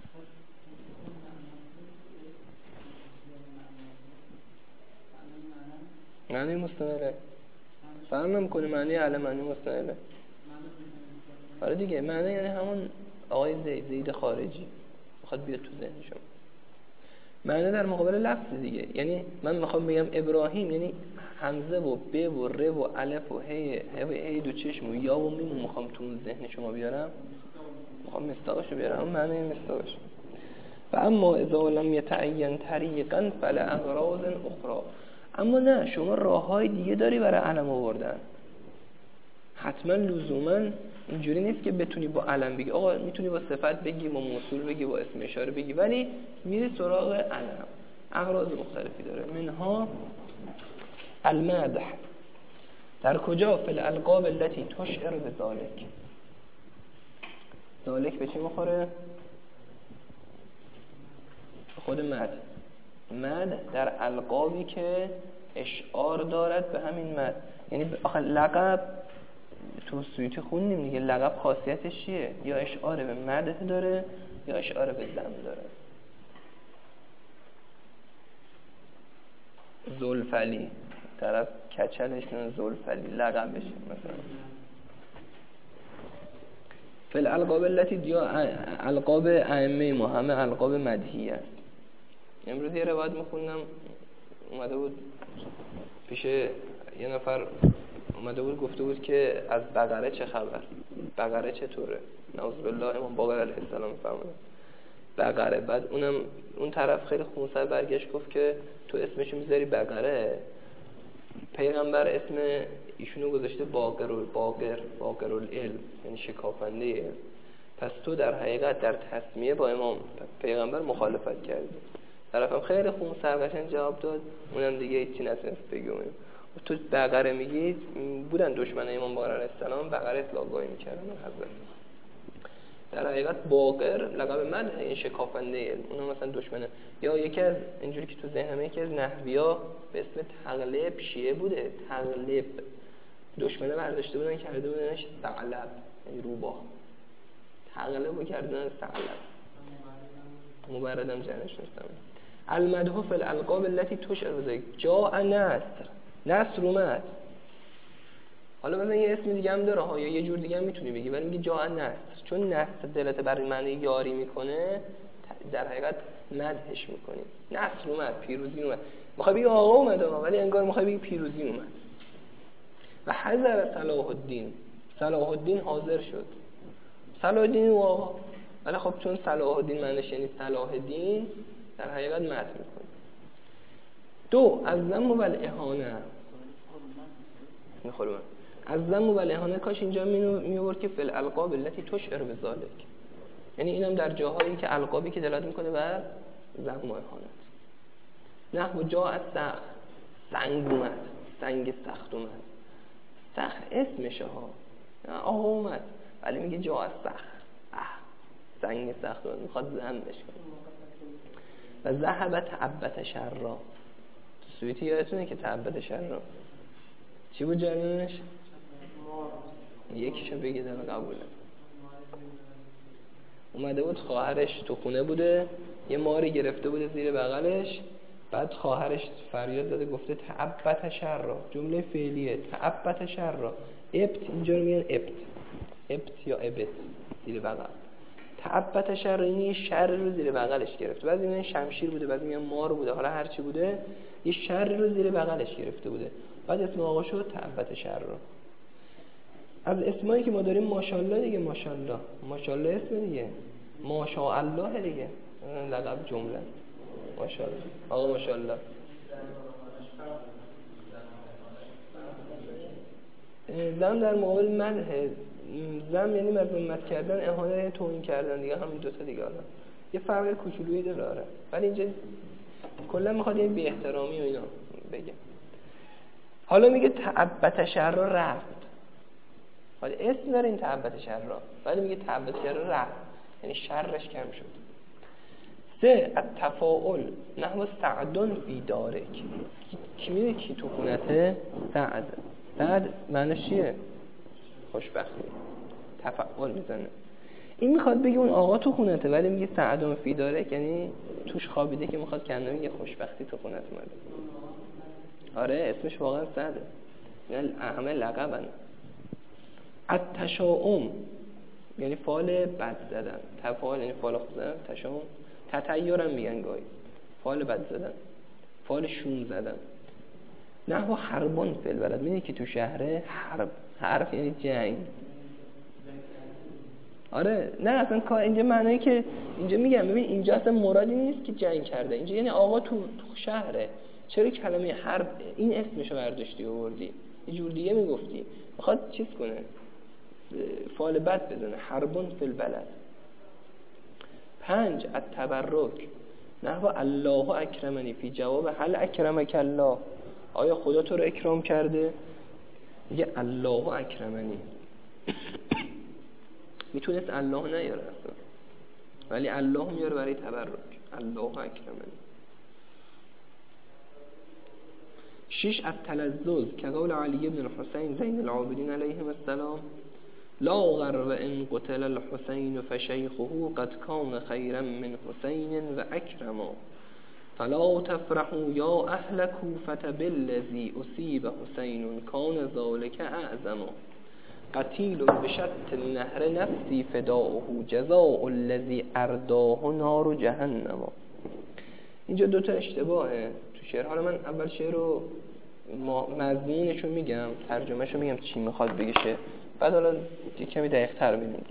معنی مستند فرق نمیکنه، معنی علم معنی مستند. آره دیگه، معنی یعنی همون آقای زید، زید خارجی، میخواد بیاد تو ذهن شما. معنی در مقابل لفظ دیگه، یعنی من میخوام بگم ابراهیم یعنی حمزه و ب و ر و الف و هی هی دو چشم و یا و میم میخوام تو ذهن شما بیارم، میخوام مستاقشو بیارم، معنی مستاقش. و اما اذا لم يتعین طریقا فلاغراض اخرى، اما نه شما راههای دیگه داری برای علم آوردن، حتما لزوما اینجوری نیست که بتونی با علم بگی. آقا میتونی با صفت بگی، با موصول بگی، با اسم اشاره بگی، ولی میری سراغ علم، اغراض مختلفی داره. منها المدح، در کجا؟ فی الالقاب التي تشعر بذلك. ذالک به چی مخوره؟ خود مد. مد در القابی که اشعار دارد به همین مد. یعنی آخه لقب تو سویتی خوندیم دیگه، لقب خاصیتش چیه؟ یا اشعار به مدح داره یا اشعار به ذم داره. زلفلی طرف کچلش نه، زلفلی لقبش مثلا. فی الالقاب التي یا القاب ائمه ما همه القاب مدحیه است. امروز یه روایت میخوندم، اومده بود پیش یه نفر، اومده بود گفته بود که از بقره چه خبر، بقره چطوره، نعوذ بالله امام باقر علیه السلام فرمودن بقره. بعد اونم اون طرف خیلی خونسر برگشت گفت که تو اسمش میذاری بقره، پیغمبر اسم ایشونو گذاشته باقر و باقر باقر العلم، یعنی شکافنده علم. پس تو در حقیقت در تسمیه با امام پیغمبر مخالفت کردی. طرفم خیلی خونسر قشنگ جواب داد، اونم دیگه هیچی نتونست بگه. تو بقره میگید، بودن دشمن امام باقر علیه السلام بقره اطلاق‌گاهی میکردن حضرت. در حقیقت باقر لقب مدح، این شکافنده علم، اونم مثلا دشمنه. یا یکی از اینجوری که تو ذهنم یکی از نحویا به اسم تغلب شیعه بوده، تغلب دشمنه برداشته بودن کرده بودنش ثعلب، یعنی روباه، تغلب کردن ثعلب، مبردم جنش نیستم. المدح فی الالقاب التي تشعر بذلك جاء نصر، نصر اومد. حالا مثلا یه اسم دیگه هم داره ها، یا یه جور دیگه هم میتونی بگی، ولی میگی جاء نصر، چون نصر دلت برای معنی یاری میکنه، در حقیقت مدحش میکنی. نصر اومد، پیروزی اومد. میخوای بگی آقا اومد آقا، ولی انگار میخوای بگی پیروزی اومد. و حضر صلاح الدین، صلاح الدین حاضر شد. صلاح الدین آقا، ولی خب چون صلاح الدین معنیش یعنی صلاح الدین، در حقیقت مدح میکنی. دو، از ذم و الاهانه میخوره. از ذم و الاهانه کاش اینجا میورد که فی الالقاب التي تشعر بذلك، یعنی اینم در جاهایی که القابی که دلالت میکنه بر ذم و اهانت. نحو جاء السخ، سنگ اومد، سنگ سخت اومد. سخ اسمشه ها، آقا اومد، ولی میگه جاء السخ، سنگ سخت اومد، میخواد ذمش کنه. و ذهب تعبت شرا، سویتی یادتونه که تعبت شرا چی بود جریانش؟ یکیشو بگید الان قبوله. اومده بود خواهرش تو خونه بوده، یه ماری گرفته بوده زیر بغلش، بعد خواهرش فریاد داده گفته تعبت شرا، جمله فعلیه، تعبت شرا. ابت اینجا رو میگن ابت، ابت یا ابت، زیر بغل. تعبت شرا یعنی شر رو زیر بغلش گرفته. بعضی میگن شمشیر بوده، بعضی میگن مار بوده، حالا هر چی بوده یه شر رو زیر بغلش گرفته بوده. بعد اسم آقا شد تعبت شرا. از اسمایی که ما داریم ماشاءالله دیگه، ماشاءالله ماشاءالله اسم دیگه، ماشاءالله دیگه، لقب جمله ماشاءالله. آقا ماشاءالله. زم در مقابل مدح، زم یعنی مذمت کردن، اهانت یعنی توهین کردن دیگه، همین دو تا دیگه. حالا یه فرق کوچولویی داره، ولی اینجا کلا میخواد یه بی احترامی و اینا بگه. حالا میگه تعبت شرا رفت، حالا اسم داره این تعبت شرا، ولی میگه تعبت شرا رفت، یعنی شرش کم شد. سه، التفاعل نحو سعدون فی دارک، کی میگه کی تو خونته؟ سعد. سعد معنیش چیه؟ خوشبختی. تفاعل میزنه. این میخواد بگه اون آقا تو خونته، ولی میگه سعدون فی دارک، یعنی توش خوابیده که میخواد کنه میگه خوشبختی تو خونت اومده. آره اسمش واقعا سعده، یعنی همه لقبن. التشاؤم یعنی فال بد زدن، تفاعل یعنی فال خوب زدن، تشاؤم تطیرم میگن گاهی، فال بد زدن، فال شوم زدن. نحو حربان فی البلد، میدونی که تو شهره حرب، حرب یعنی جنگ. آره نه اصلا کار اینجا معنی که اینجا میگم ببین اینجا اصلا مرادی نیست که جنگ کرده، اینجا یعنی آقا تو, تو شهره، چرا کلمه حرب این اسمشو برداشتی آوردی؟ یه جور دیگه میگفتی، میخواد چیز کنه، فال بد بزنه. حربون فی البلد. پنج التبرک نحو الله اکرمنی، فی جواب هل اکرمک الله، آیا خدا تو رو اکرام کرده؟ میگه الله اکرمنی. میتونست الله نیاره اصلا، ولی الله میاره برای تبرک، الله اکرمنی. شش التلذذ که قول علی بن الحسین زین العابدین علیهم السلام، لا غر و ان قتل الحسین فشیخه قد کان خیرا من حسین و اکرما، فلا تفرحوا یا اهل کوفة بالذی اصیب حسین کان ذلک اعظما، قتیل بشت النهر نفسی فداؤه جزاء الذی ارداه نار جهنم. اینجا دوتا اشتباهه تو شعر. حالا من اول شعر رو مضمونشو میگم، ترجمهشو میگم چی میخواد بگه شعر، بعد حالا کمی دقیق تر ببینید.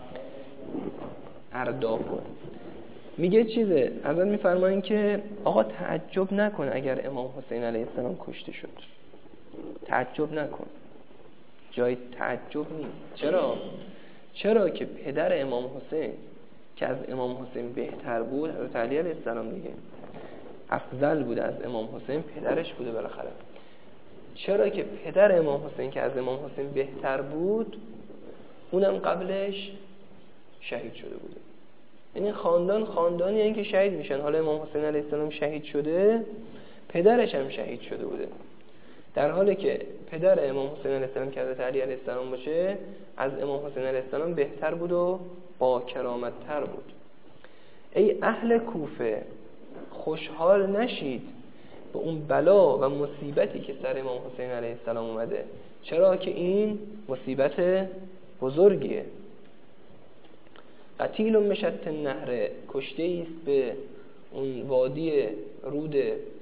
ارداه میگه چیزه، اول میفرمایین که آقا تعجب نکن اگر امام حسین علیه السلام کشته شد، تعجب نکن، جای تعجب نیست. چرا؟ چرا که پدر امام حسین که از امام حسین بهتر بود، حضرت علی علیه السلام دیگه افضل بود از امام حسین، پدرش بوده بالاخره. چرا که پدر امام حسین که از امام حسین بهتر بود، اونم قبلش شهید شده بوده. یعنی خاندان خاندانی هستن که شهید میشن. حالا امام حسین علیه السلام شهید شده، پدرش هم شهید شده بوده، در حالی که پدر امام حسین علیه السلام که حضرت علی علیه السلام باشه از امام حسین علیه السلام بهتر بود و با کرامت تر بود. ای اهل کوفه خوشحال نشید به اون بلا و مصیبتی که سر امام حسین علیه السلام اومده، چرا که این مصیبت بزرگیه. قتیل مشت النهر، کشته ایست به اون وادی رود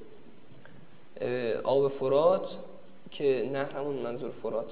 آب فرات، که نه همون منظور فراته،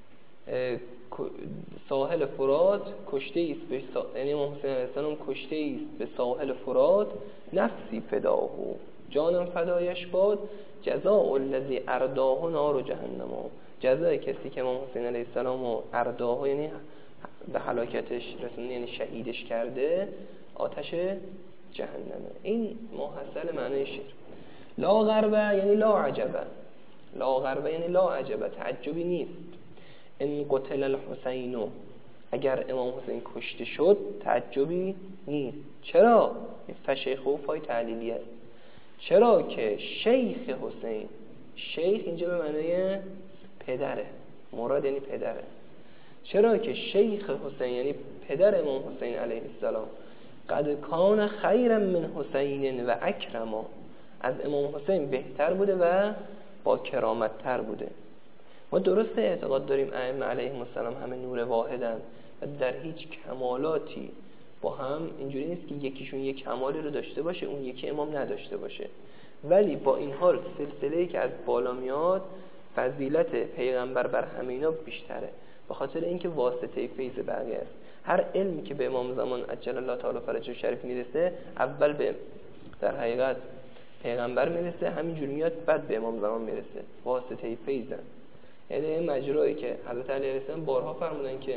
ساحل فرات کشته ایست به سا... یعنی امام حسین علیه السلام کشته ایست به ساحل فرات، نفسی فداه، جانم فدایش باد، جزاء الذی ارداه نار جهنم، جزای کسی که امام حسین علیه السلام و ارداه یعنی به هلاکتش رسونده، یعنی شهیدش کرده، آتش جهنمه. این محصل معنی شعر. لا غربه یعنی لا عجبه، لا غربه یعنی لا عجبه، تعجبی نیست. ان قتل الحسین، اگر امام حسین کشته شد تعجبی نیست. چرا؟ فشیخ و فای تعلیلی است. چرا که شیخ حسین، شیخ اینجا به معنی پدره، مراد یعنی پدره. چرا که شیخ حسین یعنی پدر امام حسین علیه السلام، قد کان خیرا من حسین و اکرما، از امام حسین بهتر بوده و با کرامت تر بوده. ما درسته اعتقاد داریم ائمه علیهم السلام همه نور واحدن و در هیچ کمالاتی با هم اینجوری نیست که یکیشون یک کمالی رو داشته باشه اون یکی امام نداشته باشه، ولی با این حال سلسله‌ای که از بالا میاد فضیلت پیغمبر بر همه اینا بیشتره، به خاطر اینکه واسطه فیض بقیه است. هر علمی که به امام زمان عجل الله تعالی فرجه شریف میرسه اول به در حقیقت پیغمبر میرسه، همینجور میاد بعد به امام زمان میرسه، واسطه فیضن. یعنی این مجرایی که حضرت علی علیه السلام بارها فرمودن که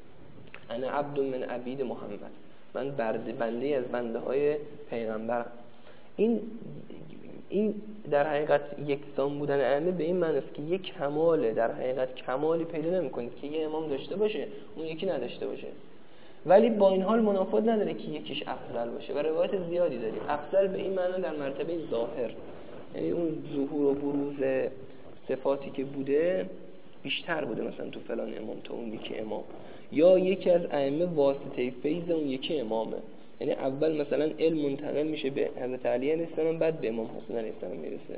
انا عبد من عبید محمد، من بنده از بنده های پیغمبرم. این این در حقیقت یکسان بودن ائمه به این معنی است که یک کماله در حقیقت کمالی پیدا نمی‌کنید که یه امام داشته باشه اون یکی نداشته باشه، ولی با این حال منافات نداره که یکیش افضل باشه و روایت زیادی داریم. افضل به این معنی در مرتبه ظاهر، یعنی اون ظهور و بروز صفاتی که بوده بیشتر بوده مثلا تو فلان امام تا اون یکی امام، یا یکی از ائمه واسطه فیض اون یکی امامه، یعنی اول مثلا علم منتقل میشه به حضرت علی علیه السلام بعد به امام حسین علیه السلام میرسه.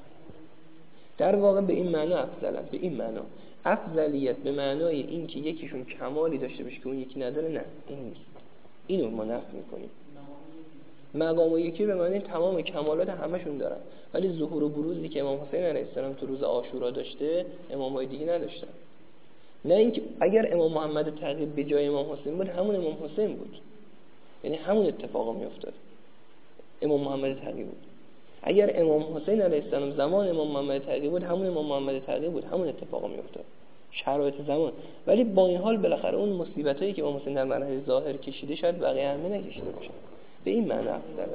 در واقع به این معنی افضل، به این معنی افضلیت به معنای این که یکیشون کمالی داشته باشه که اون یکی نداره، نه این نیست، اینو ما نفی میکنیم. مقام و یکی به معنی تمام کمالات همشون دارن، ولی ظهور و بروزی که امام حسین علیه السلام تو روز عاشورا داشته امام‌های دیگه نداشتن. نه اینکه اگر امام محمد تقی به جای امام حسین بود همون امام حسین بود، یعنی همون اتفاق میافتاد، امام محمد تقی بود. اگر امام حسین علیه السلام زمان امام محمد تقی بود همون امام محمد تقی بود، همون اتفاق میافتاد، شرایط زمان. ولی با این حال بالاخره اون مصیبتایی که امام حسین در مرحله ظاهر کشیده شاید بقیه همه نکشیده باشن، به این معنی داره.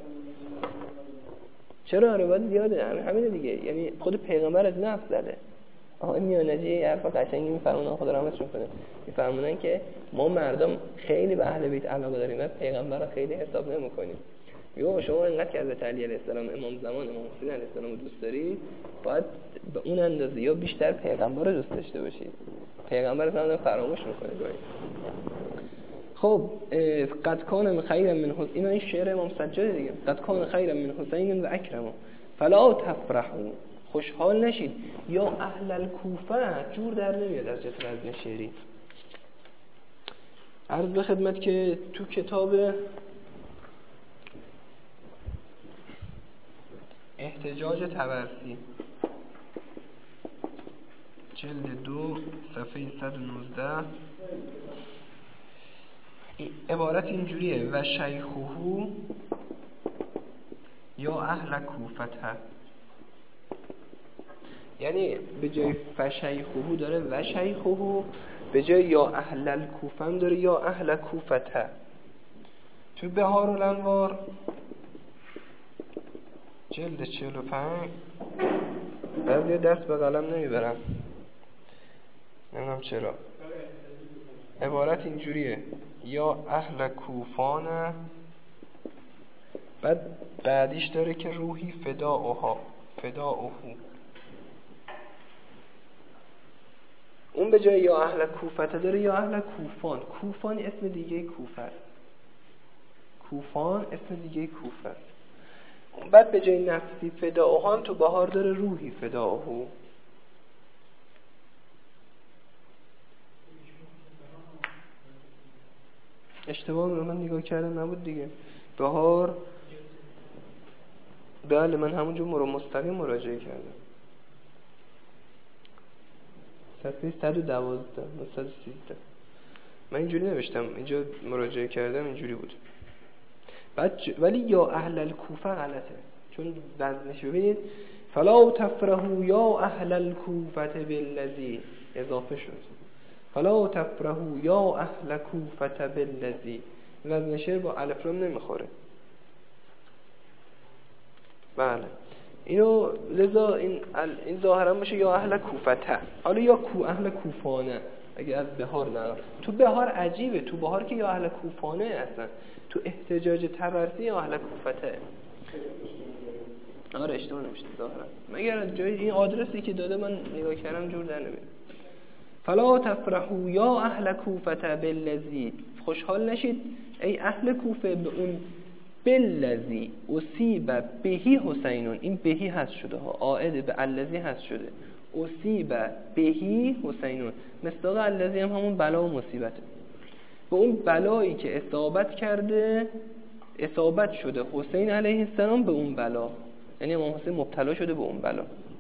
چرا روایت زیاده همین دیگه، یعنی خود پیغمبر از نفس زده. آقای میانجی حرف قشنگی میفرمونن، خدا رحمتشون کنه، میفرمونن که ما مردم خیلی به اهل بیت علاقه داریم و پیغمبر رو خیلی حساب نمی‌کنیم. میگه شما اینقدر که حضرت علی علیه السلام امام زمان امام حسین علیه السلام رو دوست دارید، باید به اون اندازه یا بیشتر پیغمبر رو دوست داشته باشید. پیغمبر رو فراموش می‌کنه گاهی. خب قد کان خیر من حسین، اینا این شعر امام سجاد دیگه، قد کان خیر من حسین و اکرم فلا تفرحوا، خوشحال نشید یا اهل الکوفه، جور در نمیاد از جهت وزن شعری. عرض به خدمت که تو کتاب احتجاج طبرسی جلد دو صفحه صد و نوزده عبارت اینجوریه: و شیخوهو یا اهل کوفته، یعنی به جای فشیخوهو داره و شیخوهو، به جای یا اهل الکوفه هم داره یا اهل کوفته. تو بهار الانوار جلد چهل و پنج بعضی دست به قلم نمیبرم نمیدونم چرا، عبارت اینجوریه: یا اهل کوفانه، بعد بعدیش داره که روحی فداؤها فداؤهو. اون به جای یا اهل کوفته داره یا اهل کوفان. کوفان اسم دیگه کوفه است، کوفان اسم دیگه کوفه است. بعد به جای نفسی فداؤها تو بهار داره روحی فداؤهو. اشتباه رو من نگاه کردم نبود دیگه. بهار، بله من همونجور مرا مستقیم مراجعه کردم. صفحه صد و دوازده صد و سیزده من اینجوری نوشتم، اینجا مراجعه کردم اینجوری بود. بعد ج... ولی یا اهل الکوفه غلطه، چون وزنش ببینید فلا تفرحوا یا اهل الکوفه بالذی اضافه شد، فلا تفرحوا یا اهل کوفه بالذی، وزن شعر با الف لام نمیخوره. بله اینو لذا این این ظاهرا باشه یا اهل کوفته، حالا یا کو اهل کوفانه اگه از بهار نه. تو بهار عجیبه، تو بهار که یا اهل کوفانه هستن، تو احتجاج طبرسی یا اهل کوفته. آره اشتباه نمیشه ظاهرا، مگر جای این آدرسی که داده من نگاه کردم جور در نمیاد. فلا تفرحوا یا اهل کوفه بالذی، خوشحال نشید ای اهل کوفه به اون بالذی اصیب بهی حسینون. این بهی هست شده ها، عائد به الذی هست شده. اصیب بهی حسینون، مصداق الذی هم همون بلا و مصیبته. به اون بلایی که اصابت کرده، اصابت شده حسین علیه السلام به اون بلا، یعنی امام حسین مبتلا شده به اون بلا.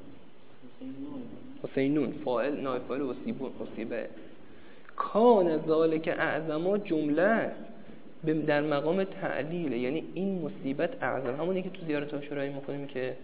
حسینون فاعل نائب فاعل اصیبون اصیبه. کان ذالک اعظم جمله در مقام تعلیل، یعنی این مصیبت اعظم، همونی که تو زیارت عاشورایی میکنیم که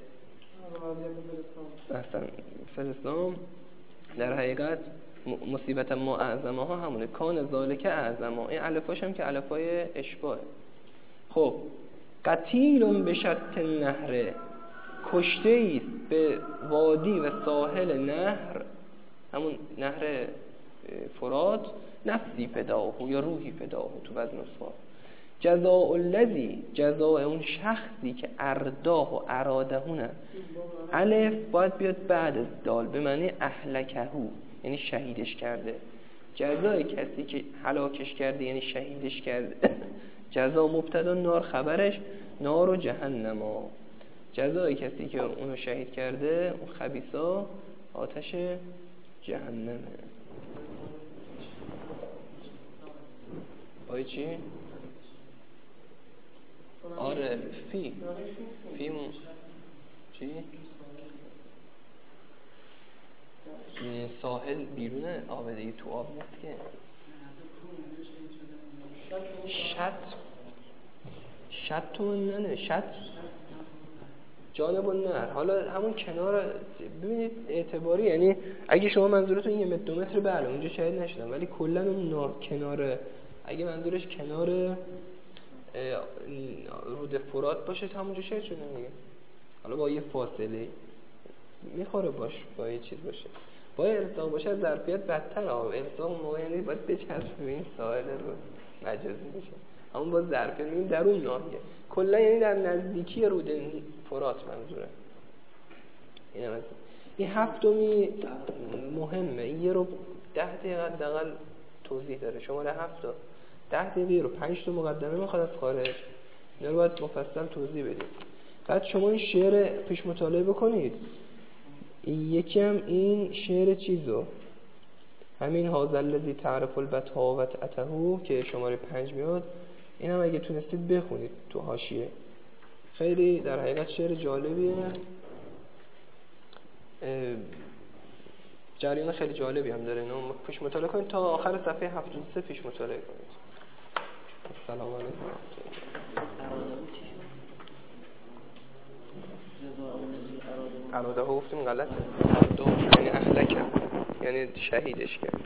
اصلا فلسطین در حقیقت مصیبت ما اعظمه ها همونه. کان ذالک اعظمه، این الفاش هم که الفای اشباه. خب قتیل به شط النهر، کشته ایست به وادی و ساحل نهر، همون نهر فرات، نفسی فداؤه یا روحی فداؤه تو وزن اصفار. جزاء الذی، جزاء اون شخصی که ارداه و ارادهونه، الف باید بیاد بعد از دال به معنی اهلکهو، یعنی شهیدش کرده. جزای کسی که هلاکش کرده یعنی شهیدش کرده. جزا مبتدا، نار خبرش، نار و جهنما. جزای کسی که اونو شهید کرده، اون خبیثا، آتش جهنمه. آیه چی؟ آره فی فی م... چی؟ ساحل بیرونه آبادی تو آب نیست که شط شط من نه شط جانب النهر حالا همون کنار ببینید اعتباری یعنی اگه شما منظورتون یه متر دو متر بله اونجا شاید نشدم ولی کلا اون کنار اگه منظورش کنار رود فرات باشه همونجا شاید شده میگه حالا با یه فاصله میخوره باش با یه چیز باشه با الزاق باشه ظرفیت بدتر ها الزاق موقع یعنی باید بچسب به این ساحل رو مجازی بشه همون با ظرفیت میگیم در اون ناحیه کلا یعنی در نزدیکی رود فرات منظوره این هم این هفتمی مهمه این یه رو ده دقیقه حداقل توضیح داره شماره هفت تا ده دقیقه رو پنج تا مقدمه میخواد از خارج اینا رو باید مفصل توضیح بدید بعد شما این شعر پیش مطالعه بکنید یکی هم این شعر چیزو همین هذا الذی تعرف البطحاء و تعته که شماره پنج میاد این هم اگه تونستید بخونید تو حاشیه خیلی در حقیقت شعر جالبیه جریان خیلی جالبی هم داره اینو پیش مطالعه کنید تا آخر صفحه هفتاد و سه پیش مطالعه کنید سلام علیکم اراده ها گفتیم غلطه یعنی اهلکه یعنی شهیدش کرد